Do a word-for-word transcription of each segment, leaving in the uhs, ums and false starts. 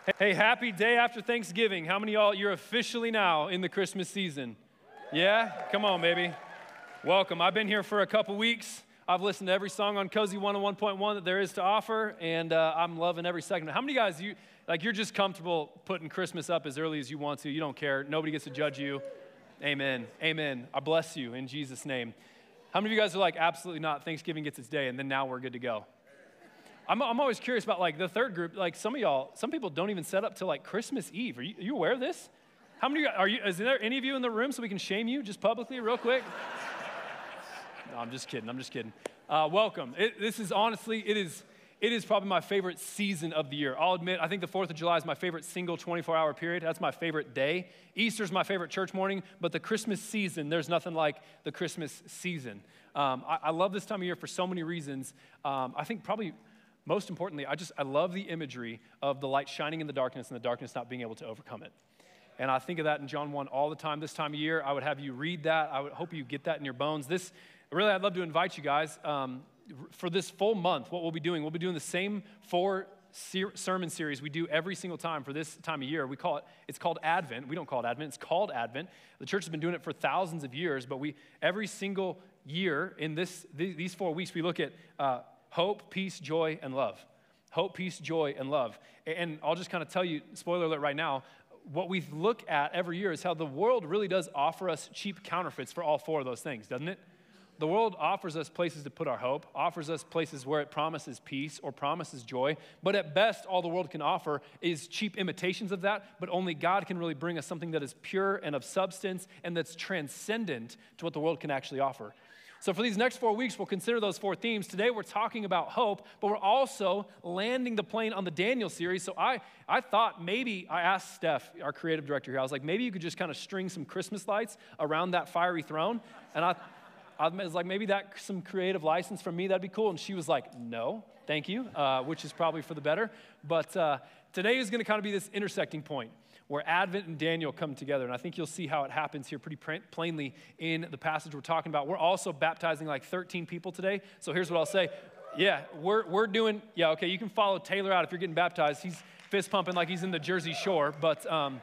Hey, happy day after Thanksgiving. How many of y'all, you're officially now in the Christmas season? Yeah? Come on, baby. Welcome. I've been here for a couple weeks. I've listened to every song on Cozy one oh one point one that there is to offer, and uh, I'm loving every second. How many guys, you like you're just comfortable putting Christmas up as early as you want to? You don't care. Nobody gets to judge you. Amen. Amen. I bless you in Jesus' name. How many of you guys are like, absolutely not, Thanksgiving gets its day, and then now we're good to go? I'm, I'm always curious about like the third group. Like some of y'all, some people don't even set up till like Christmas Eve. Are you, are you aware of this? How many are you, is there any of you in the room so we can shame you just publicly real quick? No, I'm just kidding, I'm just kidding. Uh, welcome. It, this is honestly, it is, it is probably my favorite season of the year. I'll admit, I think the fourth of July is my favorite single twenty-four hour period. That's my favorite day. Easter's my favorite church morning, but the Christmas season, there's nothing like the Christmas season. Um, I, I love this time of year for so many reasons. Um, I think probably most importantly, I just, I love the imagery of the light shining in the darkness and the darkness not being able to overcome it. And I think of that in John one all the time. This time of year, I would have you read that. I would hope you get that in your bones. This, really, I'd love to invite you guys um, for this full month. What we'll be doing, we'll be doing the same four ser- sermon series we do every single time for this time of year. We call it, it's called Advent. We don't call it Advent, it's called Advent. The church has been doing it for thousands of years, but we, every single year in this, th- these four weeks, we look at uh, hope, peace, joy, and love. Hope, peace, joy, and love. And I'll just kind of tell you, spoiler alert right now, what we look at every year is how the world really does offer us cheap counterfeits for all four of those things, doesn't it? The world offers us places to put our hope, offers us places where it promises peace or promises joy, but at best, all the world can offer is cheap imitations of that, but only God can really bring us something that is pure and of substance and that's transcendent to what the world can actually offer. So for these next four weeks, we'll consider those four themes. Today, we're talking about hope, but we're also landing the plane on the Daniel series. So I, I thought maybe, I asked Steph, our creative director here, I was like, maybe you could just kind of string some Christmas lights around that fiery throne. And I, I was like, maybe that some creative license from me, that'd be cool. And she was like, no, thank you, uh, which is probably for the better. But uh, today is going to kind of be this intersecting point where Advent and Daniel come together. And I think you'll see how it happens here pretty plainly in the passage we're talking about. We're also baptizing like thirteen people today. So here's what I'll say. Yeah, we're we're doing, yeah, okay, you can follow Taylor out if you're getting baptized. He's fist pumping like he's in the Jersey Shore. But um,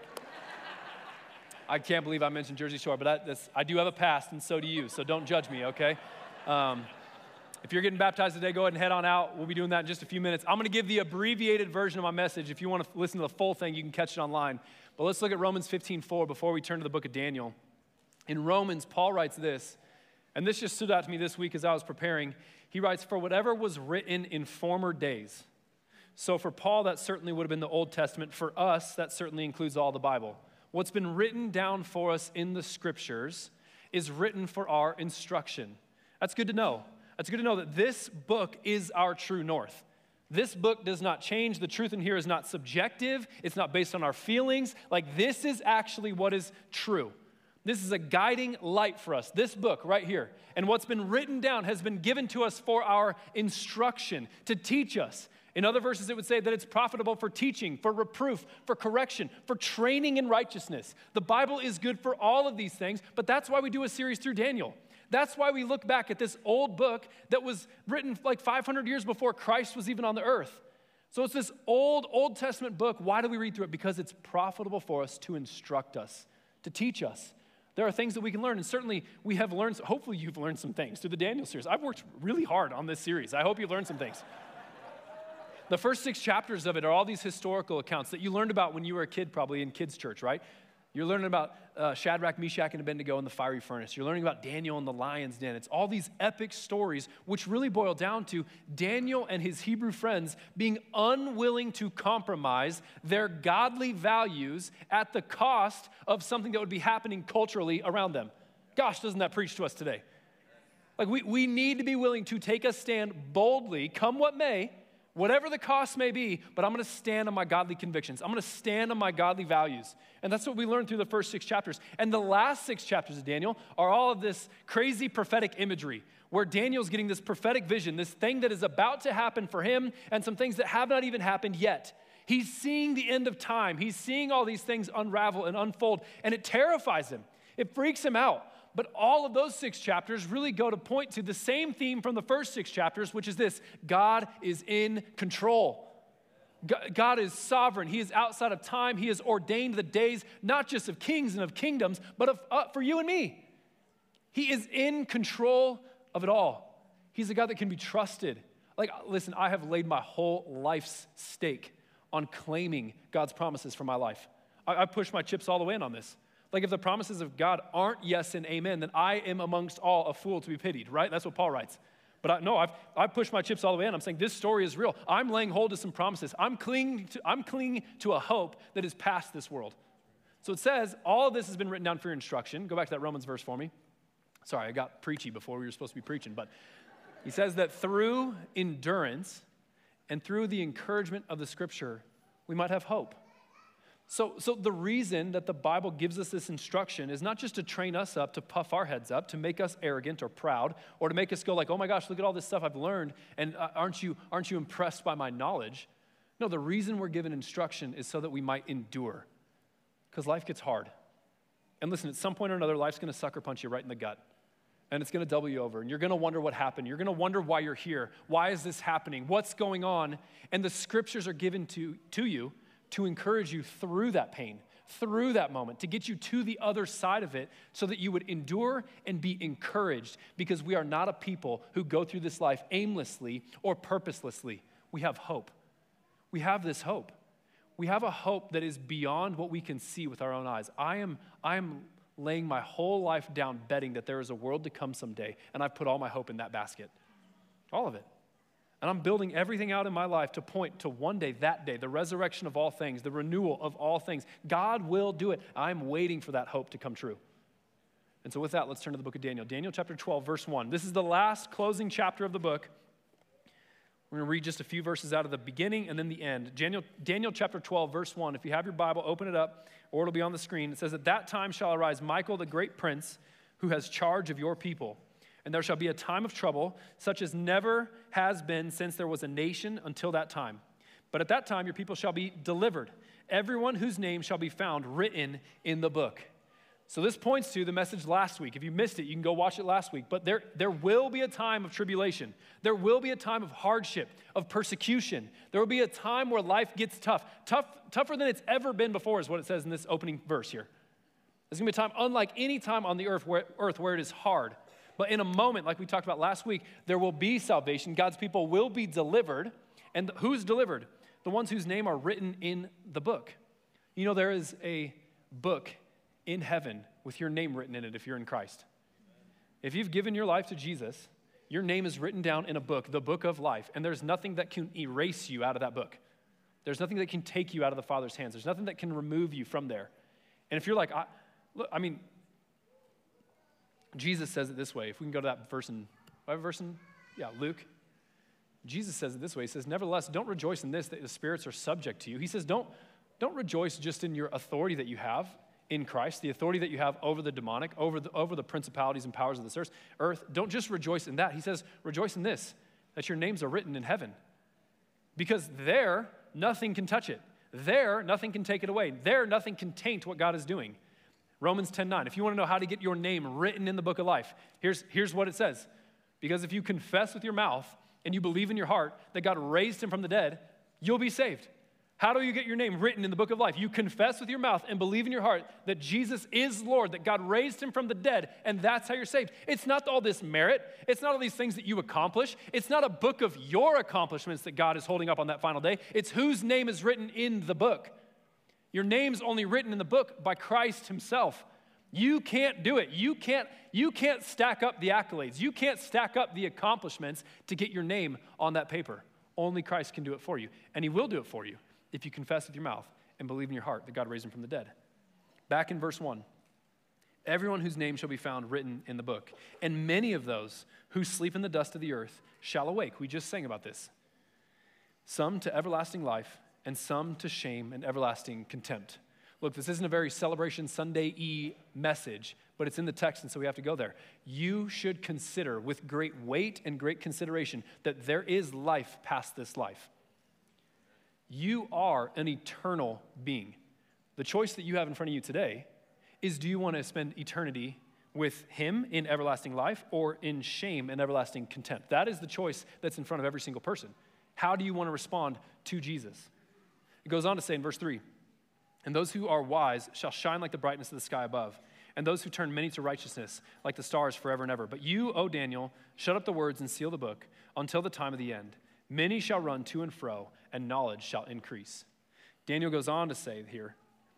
I can't believe I mentioned Jersey Shore. But I, that's, I do have a past, and so do you. So don't judge me, okay? Um, If you're getting baptized today, go ahead and head on out. We'll be doing that in just a few minutes. I'm going to give the abbreviated version of my message. If you want to listen to the full thing, you can catch it online. But let's look at Romans fifteen four before we turn to the book of Daniel. In Romans, Paul writes this, and this just stood out to me this week as I was preparing. He writes, "For whatever was written in former days." So for Paul, that certainly would have been the Old Testament. For us, that certainly includes all the Bible. What's been written down for us in the Scriptures is written for our instruction. That's good to know. It's good to know that this book is our true north. This book does not change. The truth in here is not subjective. It's not based on our feelings. Like, this is actually what is true. This is a guiding light for us, this book right here. And what's been written down has been given to us for our instruction, to teach us. In other verses, it would say that it's profitable for teaching, for reproof, for correction, for training in righteousness. The Bible is good for all of these things, but that's why we do a series through Daniel. That's why we look back at this old book that was written like five hundred years before Christ was even on the earth. So it's this old, Old Testament book. Why do we read through it? Because it's profitable for us to instruct us, to teach us. There are things that we can learn, and certainly we have learned, hopefully you've learned some things through the Daniel series. I've worked really hard on this series. I hope you've learned some things. The first six chapters of it are all these historical accounts that you learned about when you were a kid, probably in kids' church, right? You're learning about uh, Shadrach, Meshach, and Abednego in the fiery furnace. You're learning about Daniel in the lion's den. It's all these epic stories, which really boil down to Daniel and his Hebrew friends being unwilling to compromise their godly values at the cost of something that would be happening culturally around them. Gosh, doesn't that preach to us today? Like, we, we need to be willing to take a stand boldly, come what may, whatever the cost may be, but I'm going to stand on my godly convictions. I'm going to stand on my godly values. And that's what we learned through the first six chapters. And the last six chapters of Daniel are all of this crazy prophetic imagery where Daniel's getting this prophetic vision, this thing that is about to happen for him and some things that have not even happened yet. He's seeing the end of time. He's seeing all these things unravel and unfold, and it terrifies him. It freaks him out. But all of those six chapters really go to point to the same theme from the first six chapters, which is this: God is in control. God is sovereign. He is outside of time. He has ordained the days, not just of kings and of kingdoms, but of, uh, for you and me. He is in control of it all. He's a God that can be trusted. Like, listen, I have laid my whole life's stake on claiming God's promises for my life. I, I push my chips all the way in on this. Like, if the promises of God aren't yes and amen, then I am amongst all a fool to be pitied, right? That's what Paul writes. But I, no, I've, I've pushed my chips all the way in. I'm saying this story is real. I'm laying hold of some promises. I'm clinging to, I'm clinging to a hope that is past this world. So it says, all of this has been written down for your instruction. Go back to that Romans verse for me. Sorry, I got preachy before we were supposed to be preaching. But he says that through endurance and through the encouragement of the Scripture, we might have hope. So, so the reason that the Bible gives us this instruction is not just to train us up, to puff our heads up, to make us arrogant or proud, or to make us go like, oh my gosh, look at all this stuff I've learned, and uh, aren't you, aren't you impressed by my knowledge? No, the reason we're given instruction is so that we might endure, because life gets hard. And listen, at some point or another, life's gonna sucker punch you right in the gut, and it's gonna double you over, and you're gonna wonder what happened. You're gonna wonder why you're here. Why is this happening? What's going on? And the Scriptures are given to, to you to encourage you through that pain, through that moment, to get you to the other side of it so that you would endure and be encouraged, because we are not a people who go through this life aimlessly or purposelessly. We have hope. We have this hope. We have a hope that is beyond what we can see with our own eyes. I am, I am laying my whole life down betting that there is a world to come someday, and I've put all my hope in that basket, all of it. And I'm building everything out in my life to point to one day, that day, the resurrection of all things, the renewal of all things. God will do it. I'm waiting for that hope to come true. And so with that, let's turn to the book of Daniel. Daniel chapter twelve, verse one. This is the last closing chapter of the book. We're going to read just a few verses out of the beginning and then the end. Daniel, Daniel chapter twelve, verse one. If you have your Bible, open it up, or it'll be on the screen. It says, at that time shall arise Michael, the great prince, who has charge of your people. And there shall be a time of trouble, such as never has been since there was a nation until that time. But at that time your people shall be delivered, everyone whose name shall be found written in the book. So this points to the message last week. If you missed it, you can go watch it last week. But there, there will be a time of tribulation. There will be a time of hardship, of persecution. There will be a time where life gets tough. Tough, tougher than it's ever been before is what it says in this opening verse here. There's going to be a time unlike any time on the earth where, earth where it is hard. But in a moment, like we talked about last week, there will be salvation. God's people will be delivered. And who's delivered? The ones whose name are written in the book. You know, there is a book in heaven with your name written in it if you're in Christ. If you've given your life to Jesus, your name is written down in a book, the book of life, and there's nothing that can erase you out of that book. There's nothing that can take you out of the Father's hands. There's nothing that can remove you from there. And if you're like, I, look, I mean, Jesus says it this way. If we can go to that verse in, what verse in, yeah, Luke. Jesus says it this way. He says, nevertheless, don't rejoice in this, that the spirits are subject to you. He says, don't, don't rejoice just in your authority that you have in Christ, the authority that you have over the demonic, over the, over the principalities and powers of this earth. Don't just rejoice in that. He says, rejoice in this, that your names are written in heaven. Because there, nothing can touch it. There, nothing can take it away. There, nothing can taint what God is doing. Romans ten nine, if you want to know how to get your name written in the book of life, here's, here's what it says. Because if you confess with your mouth and you believe in your heart that God raised him from the dead, you'll be saved. How do you get your name written in the book of life? You confess with your mouth and believe in your heart that Jesus is Lord, that God raised him from the dead, and that's how you're saved. It's not all this merit. It's not all these things that you accomplish. It's not a book of your accomplishments that God is holding up on that final day. It's whose name is written in the book. Your name's only written in the book by Christ himself. You can't do it. You can't, you can't stack up the accolades. You can't stack up the accomplishments to get your name on that paper. Only Christ can do it for you. And he will do it for you if you confess with your mouth and believe in your heart that God raised him from the dead. Back in verse one, everyone whose name shall be found written in the book. And many of those who sleep in the dust of the earth shall awake. We just sang about this. Some to everlasting life, and some to shame and everlasting contempt. Look, this isn't a very Celebration Sunday-y message, but it's in the text, and so we have to go there. You should consider with great weight and great consideration that there is life past this life. You are an eternal being. The choice that you have in front of you today is, do you want to spend eternity with him in everlasting life or in shame and everlasting contempt? That is the choice that's in front of every single person. How do you want to respond to Jesus? It goes on to say in verse three, and those who are wise shall shine like the brightness of the sky above, and those who turn many to righteousness like the stars forever and ever. But you, O Daniel, shut up the words and seal the book until the time of the end. Many shall run to and fro, and knowledge shall increase. Daniel goes on to say here,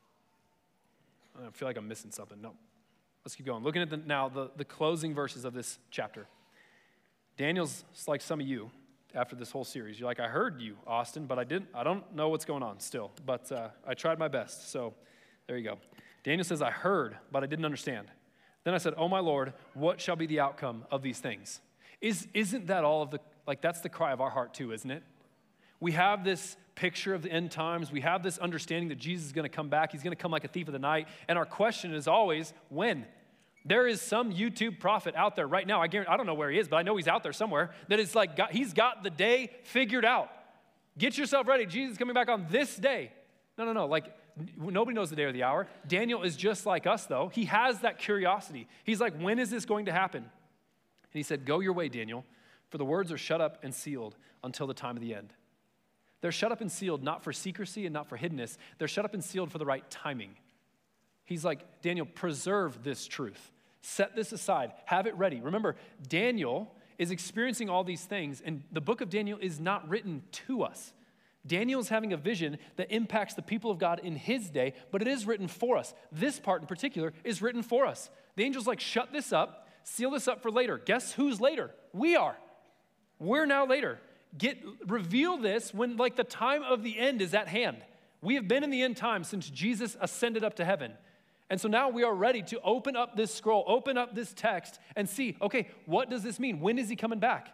I feel like I'm missing something. No, let's keep going. Looking at the, now the, the closing verses of this chapter. Daniel's like some of you after this whole series. You're like, I heard you, Austin, but I didn't. I don't know what's going on still, but uh, I tried my best. So there you go. Daniel says, I heard, but I didn't understand. Then I said, oh my Lord, what shall be the outcome of these things? Is, isn't that all of the, like that's the cry of our heart too, isn't it? We have this picture of the end times. We have this understanding that Jesus is going to come back. He's going to come like a thief of the night. And our question is always, when? There is some YouTube prophet out there right now. I guarantee, I don't know where he is, but I know he's out there somewhere. That is like, got, he's got the day figured out. Get yourself ready. Jesus is coming back on this day. No, no, no. Like, nobody knows the day or the hour. Daniel is just like us, though. He has that curiosity. He's like, when is this going to happen? And he said, go your way, Daniel, for the words are shut up and sealed until the time of the end. They're shut up and sealed not for secrecy and not for hiddenness. They're shut up and sealed for the right timing. He's like, Daniel, preserve this truth. Set this aside. Have it ready. Remember, Daniel is experiencing all these things, and the book of Daniel is not written to us. Daniel is having a vision that impacts the people of God in his day, but it is written for us. This part in particular is written for us. The angel's like, shut this up, seal this up for later. Guess who's later? We are. We're now later. Get reveal this when like the time of the end is at hand. We have been in the end time since Jesus ascended up to heaven. And so now we are ready to open up this scroll, open up this text and see, okay, what does this mean? When is he coming back?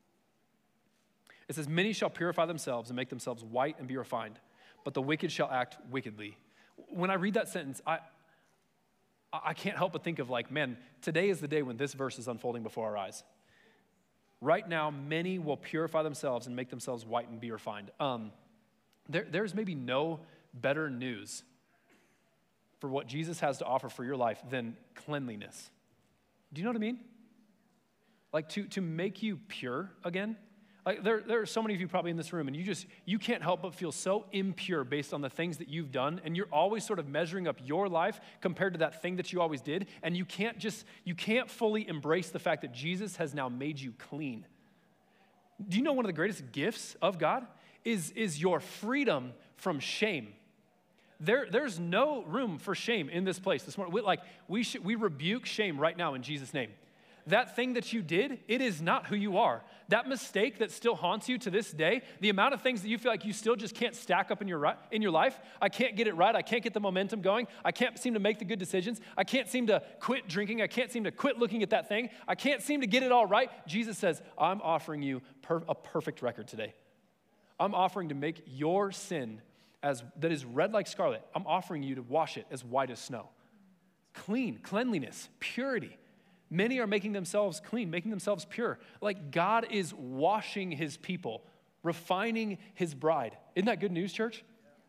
It says, many shall purify themselves and make themselves white and be refined, but the wicked shall act wickedly. When I read that sentence, I, I can't help but think of like, man, today is the day when this verse is unfolding before our eyes. Right now, many will purify themselves and make themselves white and be refined. Um, there, there's maybe no better news for what Jesus has to offer for your life than cleanliness. Do you know what I mean? Like to, to make you pure again. Like there, there are so many of you probably in this room, and you just, you can't help but feel so impure based on the things that you've done, and you're always sort of measuring up your life compared to that thing that you always did, and you can't just, you can't fully embrace the fact that Jesus has now made you clean. Do you know one of the greatest gifts of God is, is your freedom from shame? There, there's no room for shame in this place this morning. We, like we should, we rebuke shame right now in Jesus' name. That thing that you did, it is not who you are. That mistake that still haunts you to this day, the amount of things that you feel like you still just can't stack up in your in your life. I can't get it right. I can't get the momentum going. I can't seem to make the good decisions. I can't seem to quit drinking. I can't seem to quit looking at that thing. I can't seem to get it all right. Jesus says, I'm offering you per- a perfect record today. I'm offering to make your sin as that is red like scarlet. I'm offering you to wash it as white as snow. Clean, cleanliness, purity. Many are making themselves clean, making themselves pure. Like God is washing his people, refining his bride. Isn't that good news, church? It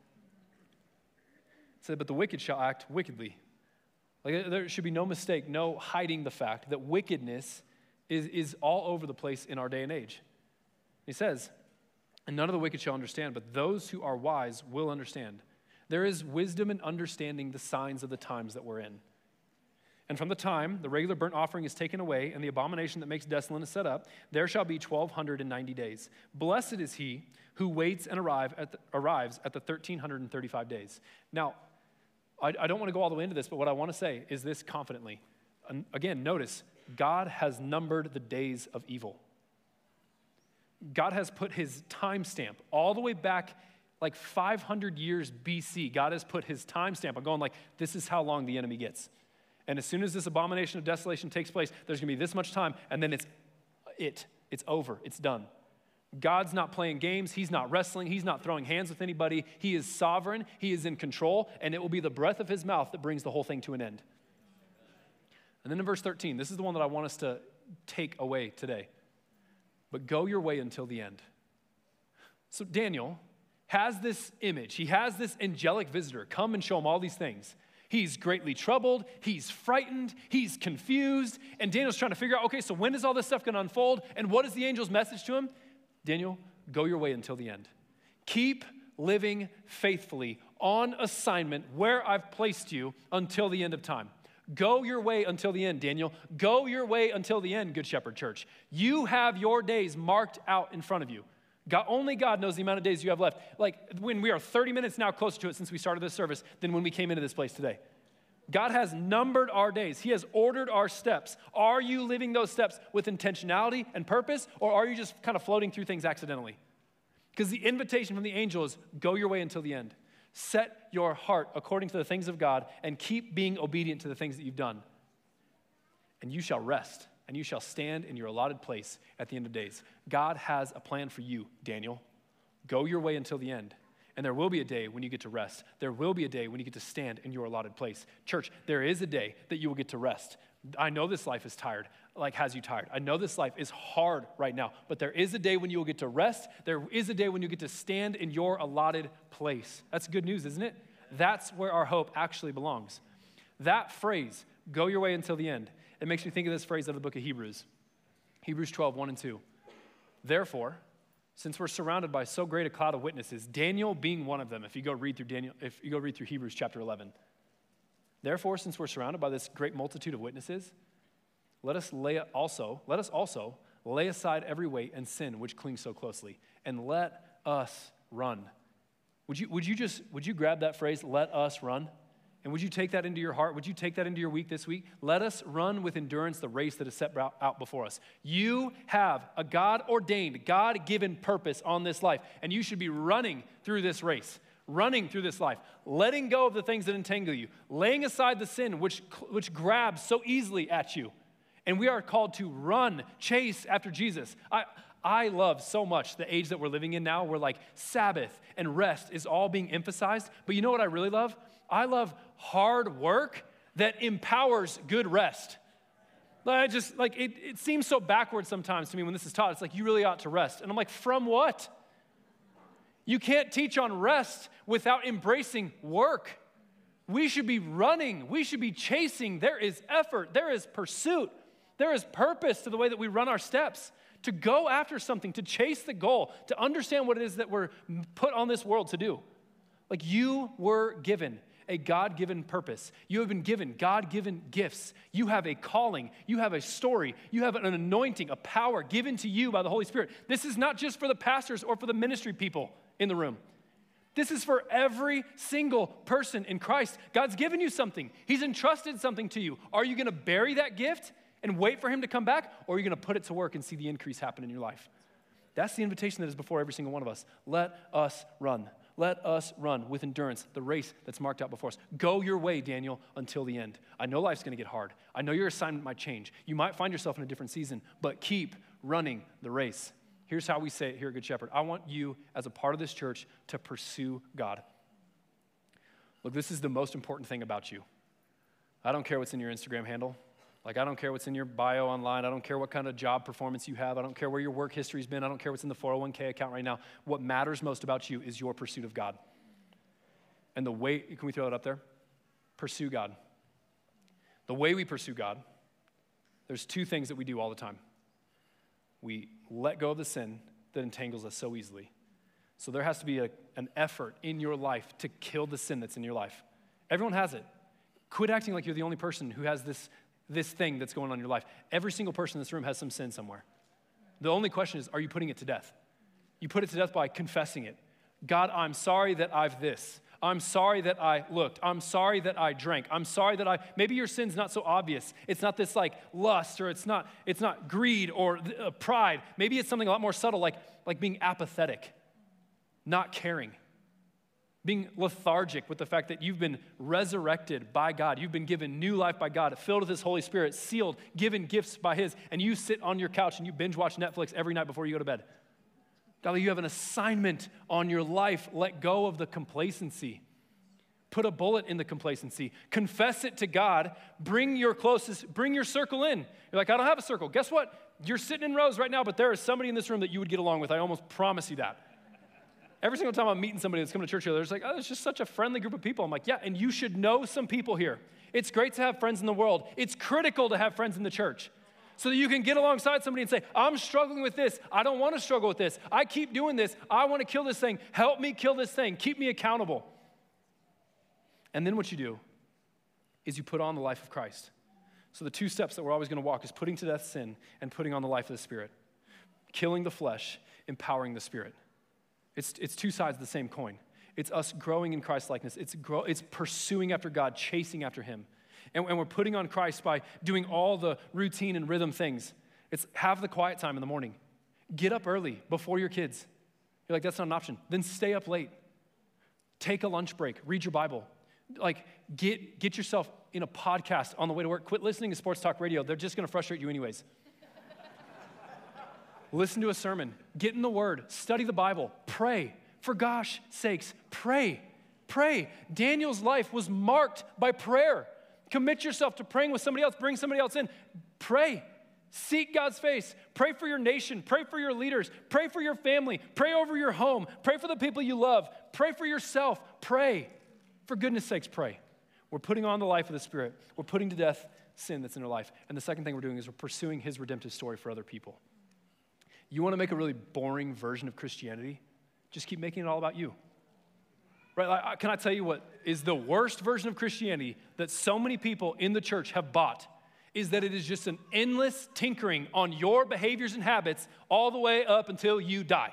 said, but the wicked shall act wickedly. Like there should be no mistake, no hiding the fact that wickedness is, is all over the place in our day and age. He says, and none of the wicked shall understand, but those who are wise will understand. There is wisdom in understanding the signs of the times that we're in. And from the time the regular burnt offering is taken away and the abomination that makes desolate is set up, there shall be twelve ninety days. Blessed is he who waits and arrive at the, arrives at the one thousand three hundred thirty-five days. Now, I, I don't want to go all the way into this, but what I want to say is this confidently. And again, notice, God has numbered the days of evil. God has put his timestamp all the way back like five hundred years B C. God has put his timestamp on going like, this is how long the enemy gets. And as soon as this abomination of desolation takes place, there's going to be this much time, and then it's it. It's over. It's done. God's not playing games. He's not wrestling. He's not throwing hands with anybody. He is sovereign. He is in control, and it will be the breath of his mouth that brings the whole thing to an end. And then in verse thirteen, this is the one that I want us to take away today. But go your way until the end. So Daniel has this image. He has this angelic visitor come and show him all these things. He's greatly troubled, he's frightened, he's confused, and Daniel's trying to figure out, okay, so when is all this stuff going to unfold, and what is the angel's message to him? Daniel, go your way until the end. Keep living faithfully on assignment where I've placed you until the end of time. Go your way until the end, Daniel. Go your way until the end, Good Shepherd Church. You have your days marked out in front of you. God, only God knows the amount of days you have left. Like when we are thirty minutes now closer to it since we started this service than when we came into this place today. God has numbered our days. He has ordered our steps. Are you living those steps with intentionality and purpose, or are you just kind of floating through things accidentally? Because the invitation from the angel is go your way until the end. Set your heart according to the things of God and keep being obedient to the things that you've done. And you shall rest, and you shall stand in your allotted place at the end of days. God has a plan for you, Daniel. Go your way until the end. And there will be a day when you get to rest. There will be a day when you get to stand in your allotted place. Church, there is a day that you will get to rest. I know this life is tired, like has you tired. I know this life is hard right now, but there is a day when you will get to rest. There is a day when you get to stand in your allotted place. That's good news, isn't it? That's where our hope actually belongs. That phrase, go your way until the end, it makes me think of this phrase out of the book of Hebrews. Hebrews twelve, one and two. Therefore, since we're surrounded by so great a cloud of witnesses, Daniel being one of them, if you go read through Daniel, if you go read through Hebrews chapter eleven. Therefore, since we're surrounded by this great multitude of witnesses, let us lay also, let us also lay aside every weight and sin which clings so closely, and let us run. Would you, would you just, would you grab that phrase, let us run? And would you take that into your heart? Would you take that into your week this week? Let us run with endurance the race that is set out before us. You have a God-ordained, God-given purpose on this life, and you should be running through this race, running through this life, letting go of the things that entangle you, laying aside the sin which, which grabs so easily at you. And we are called to run, chase after Jesus. I, I love so much the age that we're living in now where like Sabbath and rest is all being emphasized. But you know what I really love? I love hard work that empowers good rest. I just, like, it, it seems so backwards sometimes to me when this is taught. It's like, you really ought to rest. And I'm like, from what? You can't teach on rest without embracing work. We should be running. We should be chasing. There is effort. There is pursuit. There is purpose to the way that we run our steps, to go after something, to chase the goal, to understand what it is that we're put on this world to do. Like you were given a God-given purpose. You have been given God-given gifts. You have a calling. You have a story. You have an anointing, a power given to you by the Holy Spirit. This is not just for the pastors or for the ministry people in the room. This is for every single person in Christ. God's given you something. He's entrusted something to you. Are you going to bury that gift and wait for him to come back, or are you going to put it to work and see the increase happen in your life? That's the invitation that is before every single one of us. Let us run. Let us run with endurance the race that's marked out before us. Go your way, Daniel, until the end. I know life's going to get hard. I know your assignment might change. You might find yourself in a different season, but keep running the race. Here's how we say it here at Good Shepherd. I want you, as a part of this church, to pursue God. Look, this is the most important thing about you. I don't care what's in your Instagram handle. Like, I don't care what's in your bio online. I don't care what kind of job performance you have. I don't care where your work history's been. I don't care what's in the four oh one k account right now. What matters most about you is your pursuit of God. And the way, can we throw it up there? Pursue God. The way we pursue God, there's two things that we do all the time. We let go of the sin that entangles us so easily. So there has to be a, an effort in your life to kill the sin that's in your life. Everyone has it. Quit acting like you're the only person who has this this thing that's going on in your life. Every single person in this room has some sin somewhere. The only question is, are you putting it to death? You put it to death by confessing it. God, I'm sorry that I've this. I'm sorry that I looked. I'm sorry that I drank. I'm sorry that I, maybe your sin's not so obvious. It's not this like lust, or it's not, it's not greed or uh, pride. Maybe it's something a lot more subtle, like, like being apathetic, not caring, being lethargic with the fact that you've been resurrected by God. You've been given new life by God, filled with His Holy Spirit, sealed, given gifts by His, and you sit on your couch and you binge watch Netflix every night before you go to bed. God, you have an assignment on your life. Let go of the complacency. Put a bullet in the complacency. Confess it to God. Bring your closest, bring your circle in. You're like, I don't have a circle. Guess what? You're sitting in rows right now, but there is somebody in this room that you would get along with. I almost promise you that. Every single time I'm meeting somebody that's coming to church here, they're just like, oh, it's just such a friendly group of people. I'm like, yeah, and you should know some people here. It's great to have friends in the world. It's critical to have friends in the church. so that you can get alongside somebody and say, I'm struggling with this. I don't want to struggle with this. I keep doing this. I want to kill this thing. Help me kill this thing. Keep me accountable. And then what you do is you put on the life of Christ. So the two steps that we're always going to walk is putting to death sin and putting on the life of the Spirit. Killing the flesh, empowering the Spirit. It's, it's two sides of the same coin. It's us growing in Christ-likeness. It's, grow, it's pursuing after God, chasing after him. And, and we're putting on Christ by doing all the routine and rhythm things. It's have the quiet time in the morning. Get up early before your kids. You're like, that's not an option. Then stay up late. Take a lunch break. Read your Bible. Like, get, get yourself in a podcast on the way to work. Quit listening to sports talk radio. They're just going to frustrate you anyways. Listen to a sermon. Get in the Word. Study the Bible. Pray. For gosh sakes, pray. Pray. Daniel's life was marked by prayer. Commit yourself to praying with somebody else. Bring somebody else in. Pray. Seek God's face. Pray for your nation. Pray for your leaders. Pray for your family. Pray over your home. Pray for the people you love. Pray for yourself. Pray. For goodness sakes, pray. We're putting on the life of the Spirit. We're putting to death sin that's in our life. And the second thing we're doing is we're pursuing his redemptive story for other people. You want to make a really boring version of Christianity? Just keep making it all about you. Right? Like, can I tell you what is the worst version of Christianity that so many people in the church have bought? Is that it is just an endless tinkering on your behaviors and habits all the way up until you die.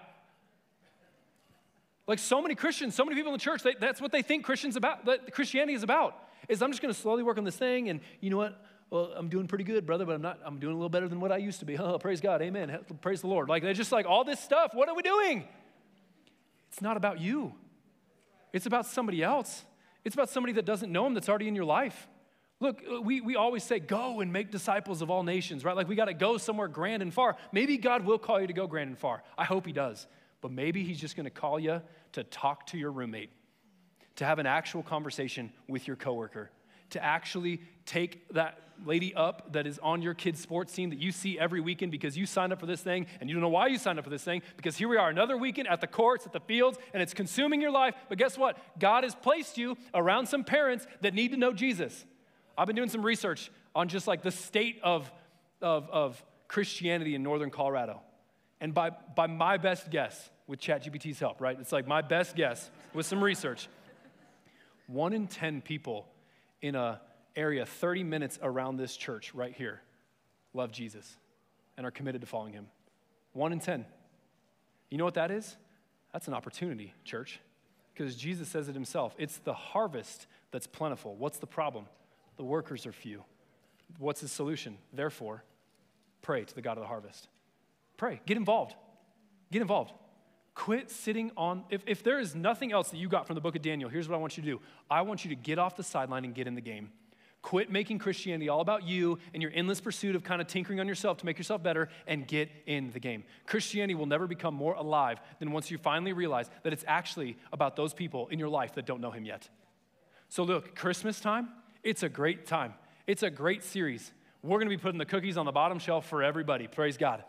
Like so many Christians, so many people in the church, they, that's what they think Christians about, that Christianity is about, is I'm just going to slowly work on this thing, and you know what? Well, I'm doing pretty good, brother, but I'm not, I'm doing a little better than what I used to be. Oh, praise God, amen, praise the Lord. Like, they're just like, all this stuff, what are we doing? It's not about you. It's about somebody else. It's about somebody that doesn't know him that's already in your life. Look, we, we always say, go and make disciples of all nations, right? Like we got to go somewhere grand and far. Maybe God will call you to go grand and far. I hope he does. But maybe he's just going to call you to talk to your roommate, to have an actual conversation with your coworker, to actually take that lady up that is on your kid's sports team that you see every weekend because you signed up for this thing and you don't know why you signed up for this thing, because here we are another weekend at the courts, at the fields, and it's consuming your life. But guess what? God has placed you around some parents that need to know Jesus. I've been doing some research on just like the state of, of, of Christianity in northern Colorado. And by, by my best guess, with ChatGPT's help, right? It's like my best guess with some research. One in ten people in a area thirty minutes around this church right here love Jesus and are committed to following him. One in ten. You know what that is? That's an opportunity, church, because Jesus says it himself. It's the harvest that's plentiful. What's the problem? The workers are few. What's his solution? Therefore, pray to the God of the harvest. Pray. Get involved. Get involved. Quit sitting on, if, if there is nothing else that you got from the book of Daniel, here's what I want you to do. I want you to get off the sideline and get in the game. Quit making Christianity all about you and your endless pursuit of kind of tinkering on yourself to make yourself better, and get in the game. Christianity will never become more alive than once you finally realize that it's actually about those people in your life that don't know him yet. So look, Christmas time, it's a great time. It's a great series. We're going to be putting the cookies on the bottom shelf for everybody. Praise God.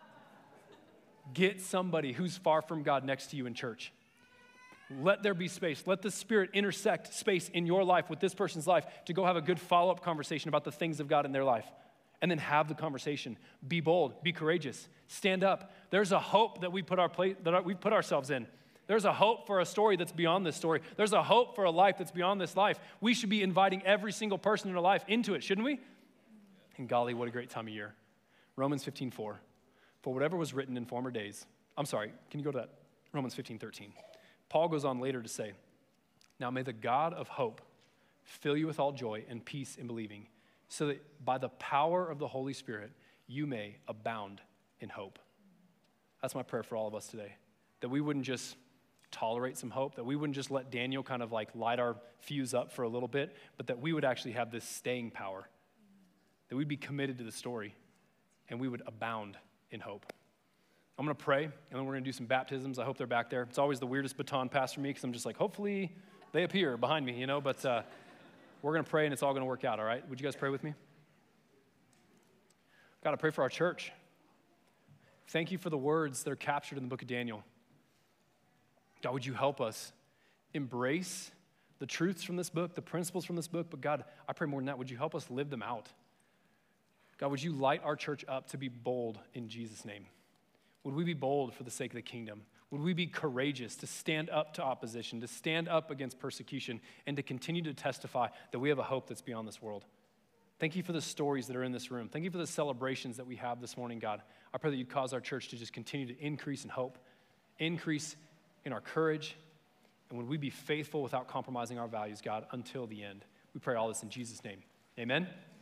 Get somebody who's far from God next to you in church. Let there be space. Let the Spirit intersect space in your life with this person's life to go have a good follow-up conversation about the things of God in their life. And then have the conversation. Be bold. Be courageous. Stand up. There's a hope that we put our plate, that we put ourselves in. There's a hope for a story that's beyond this story. There's a hope for a life that's beyond this life. We should be inviting every single person in our life into it, shouldn't we? And golly, what a great time of year. Romans fifteen four. For whatever was written in former days, I'm sorry, can you go to that? Romans fifteen thirteen. Paul goes on later to say, now may the God of hope fill you with all joy and peace in believing, so that by the power of the Holy Spirit, you may abound in hope. That's my prayer for all of us today, that we wouldn't just tolerate some hope, that we wouldn't just let Daniel kind of like light our fuse up for a little bit, but that we would actually have this staying power, that we'd be committed to the story, and we would abound in hope. I'm going to pray, and then we're going to do some baptisms. I hope they're back there. It's always the weirdest baton pass for me because I'm just like, hopefully they appear behind me, you know, but uh, we're going to pray, and it's all going to work out, all right? Would you guys pray with me? God, I pray for our church. Thank you for the words that are captured in the book of Daniel. God, would you help us embrace the truths from this book, the principles from this book, but God, I pray more than that, would you help us live them out? God, would you light our church up to be bold in Jesus' name? Would we be bold for the sake of the kingdom? Would we be courageous to stand up to opposition, to stand up against persecution, and to continue to testify that we have a hope that's beyond this world? Thank you for the stories that are in this room. Thank you for the celebrations that we have this morning, God. I pray that you'd cause our church to just continue to increase in hope, increase in our courage, and would we be faithful without compromising our values, God, until the end. We pray all this in Jesus' name. Amen.